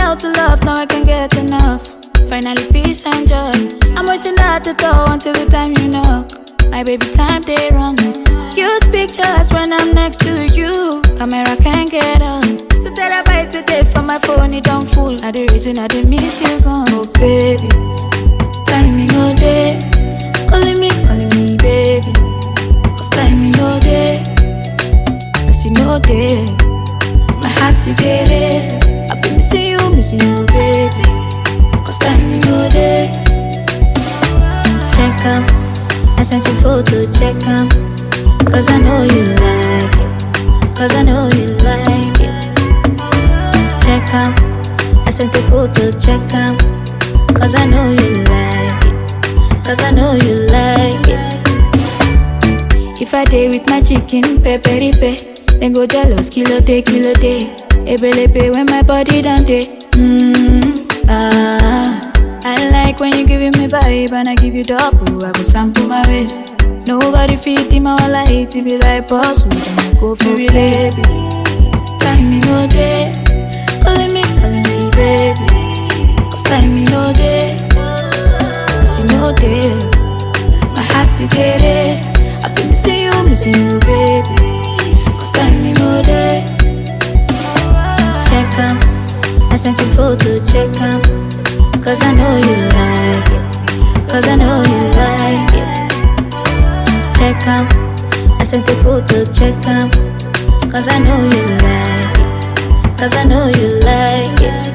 how to love, now I can get enough. Finally peace and joy. I'm waiting at the door until the time you knock. My baby time they run. Cute pictures when I'm next to you. Camera can't get on. So terabytes with it for my phone, it don't fool. Now the reason I didn't miss you gone. Oh baby, time me no day. Calling me baby. Cause time me no day. As you know day. My heart to get is. I've been missing you baby. Cause time me no day. Check out, I sent you photo, check out. Cause I know you like it. Cause I know you like it. Check out, I sent the photo, check out. Cause I know you like it. Cause I know you like it. If I day with my chicken, pepper, then go jealous, kilo day. Ebelebe when my body done day. I like when you giving me vibe and I give you double. I go sample my waist. Nobody feed him our light. It be like boss, we don't go for relate. Time me no day. Calling me baby. Cause time me no day. Cause you know day. My heart to get is. I've been missing you baby. Cause time me no day. Check out, I sent you photo, check out. Cause I know you like it. Cause I know you like it. Check out, I sent the photo, check out. Cause I know you like it. Cause I know you like it.